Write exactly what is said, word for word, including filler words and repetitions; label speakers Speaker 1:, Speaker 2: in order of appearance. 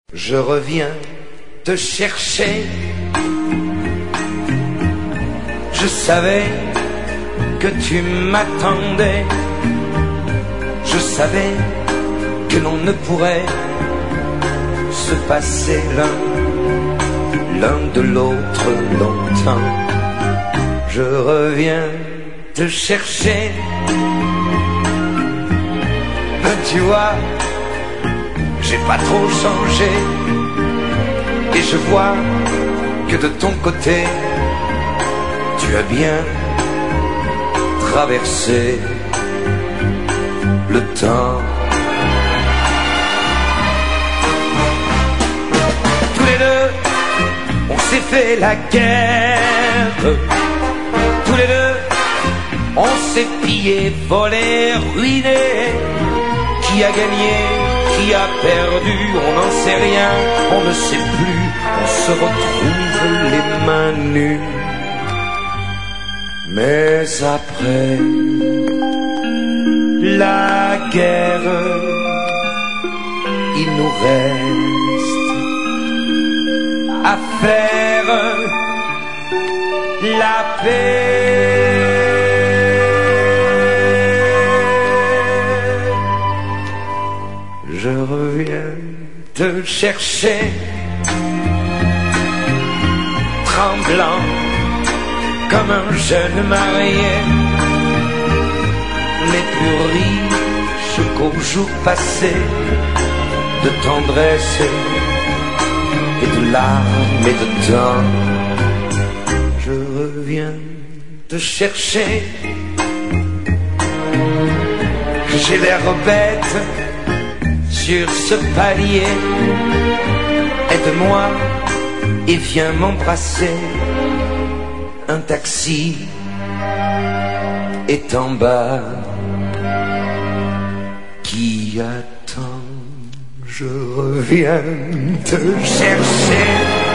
Speaker 1: Je reviens te chercher. Je savais que tu m'attendais. Je savais que l'on ne pourrait se passer l'un l'un de l'autre longtemps. Je reviens te chercher. Ben, tu vois, j'ai pas trop changé. Et je vois que de ton côté, tu as bien traversé le temps. Tous les deux, on s'est fait la guerre. Tous les deux, on s'est pillé, volé, ruiné. Qui a gagné, qui a perdu, on n'en sait rien, on ne sait plus. On se retrouve les mains nues. Mais après la guerre, il nous reste à faire la paix. Je reviens te chercher, tremblant comme un jeune marié, mais plus riche qu'au jour passé, de tendresse et de larmes et de temps. Je reviens te chercher. J'ai l'air bête sur ce palier. Aide-moi et viens m'embrasser. Un taxi est en bas qui attend. Je reviens te chercher.